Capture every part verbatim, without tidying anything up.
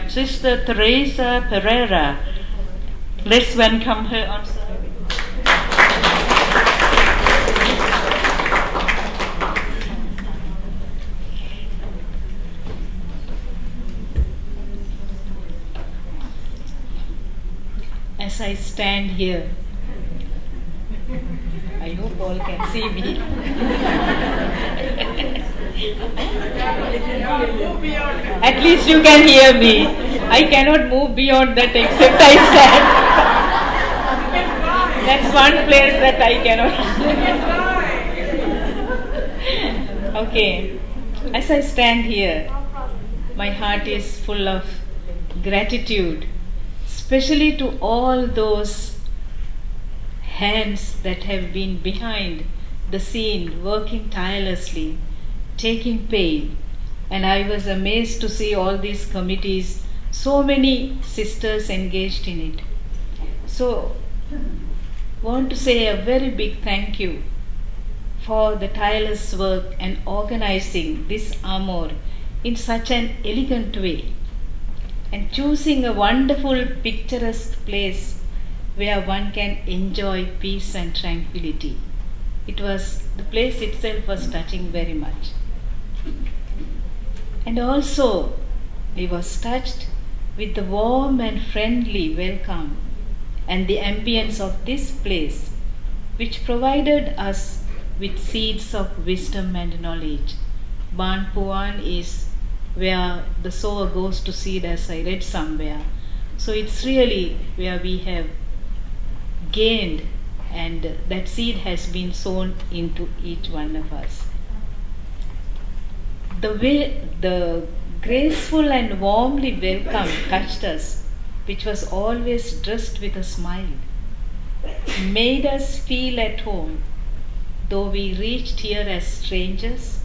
Sister Teresa Pereira. Let's welcome her on stage. As I stand here, I hope all can see me. At least you can hear me. I cannot move beyond that except I stand. That's one place that I cannot. Okay. As I stand here, my heart is full of gratitude, especially to all those hands that have been behind the scene, working tirelessly, taking pain. And I was amazed to see all these committees, so many sisters engaged in it. So, want to say a very big thank you for the tireless work and organizing this Amor in such an elegant way, and choosing a wonderful, picturesque place where one can enjoy peace and tranquility. It was, the place itself was touching very much. And also, I was touched with the warm and friendly welcome and the ambience of this place, which provided us with seeds of wisdom and knowledge. Ban Puan is where the sower goes to seed, as I read somewhere. So it's really where we have gained, and that seed has been sown into each one of us. The way the graceful and warmly welcome touched us, which was always dressed with a smile, made us feel at home, though we reached here as strangers.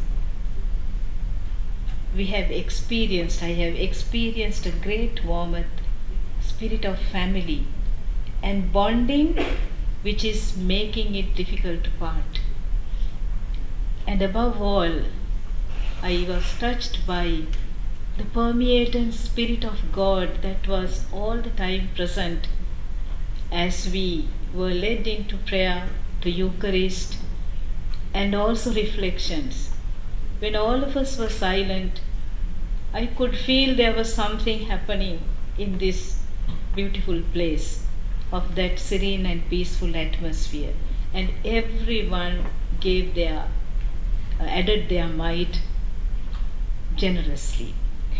We have experienced, I have experienced a great warmth, spirit of family and bonding, which is making it difficult to part. And above all, I was touched by the permeating Spirit of God that was all the time present as we were led into prayer, to Eucharist, and also reflections. When all of us were silent, I could feel there was something happening in this beautiful place of that serene and peaceful atmosphere. And everyone gave their, uh, added their might generously.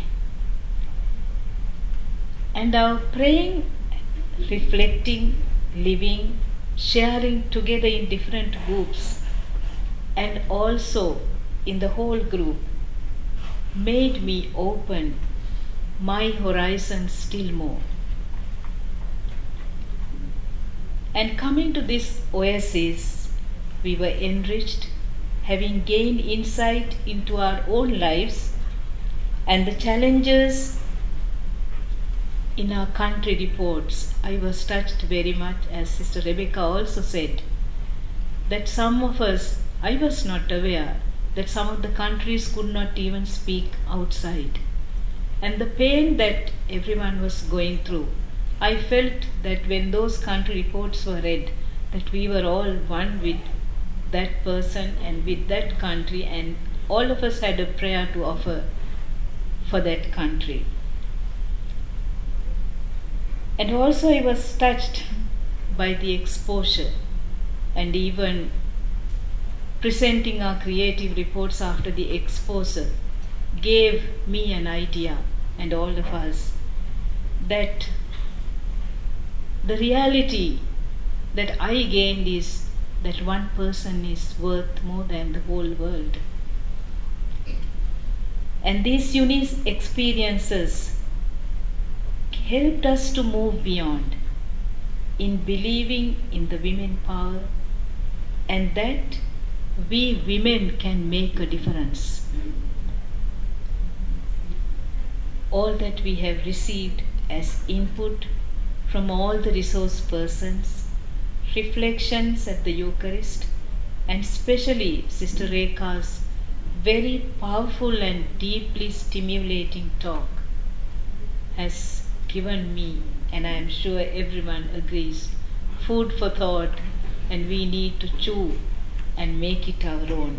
And our praying, reflecting, living, sharing together in different groups, and also in the whole group, made me open my horizon still more. And coming to this oasis, we were enriched, having gained insight into our own lives and the challenges in our country reports. I was touched very much, as Sister Rebecca also said, that some of us, I was not aware that some of the countries could not even speak outside. And the pain that everyone was going through, I felt that when those country reports were read, that we were all one with that person and with that country, and all of us had a prayer to offer for that country. And also I was touched by the exposure, and even presenting our creative reports after the exposure gave me an idea, and all of us, that the reality that I gained is that one person is worth more than the whole world. And these unique experiences helped us to move beyond in believing in the women power, and that we women can make a difference. All that we have received as input from all the resource persons, reflections at the Eucharist, and especially Sister Rekha's very powerful and deeply stimulating talk, has given me, and I am sure everyone agrees, food for thought, and we need to chew and make it our own.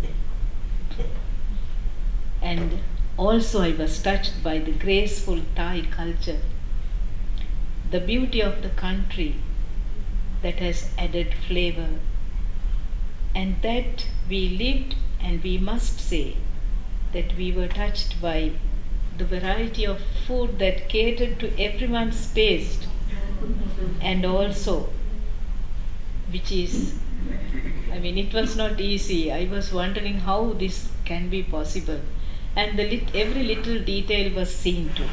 And also, I was touched by the graceful Thai culture, the beauty of the country that has added flavor, and that we lived, and we must say that we were touched by the variety of food that catered to everyone's taste, and also, which is, I mean, it was not easy. I was wondering how this can be possible, and the lit- every little detail was seen to.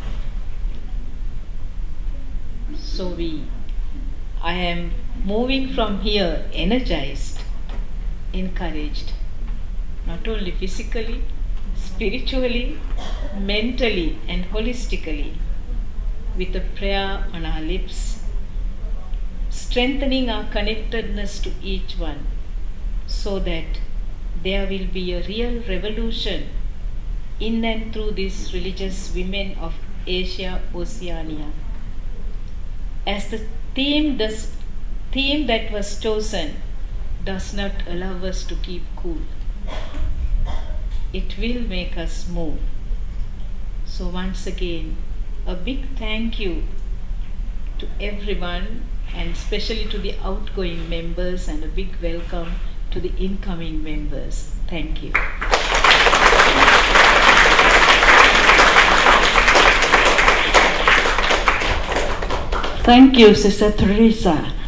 So we, I am moving from here energized, encouraged, not only physically, spiritually, mentally, and holistically, with a prayer on our lips, strengthening our connectedness to each one, so that there will be a real revolution in and through these religious women of Asia Oceania. As the theme, does, theme that was chosen does not allow us to keep cool, it will make us move. So once again, a big thank you to everyone, and especially to the outgoing members, and a big welcome to the incoming members. Thank you. Thank you, Sister Teresa.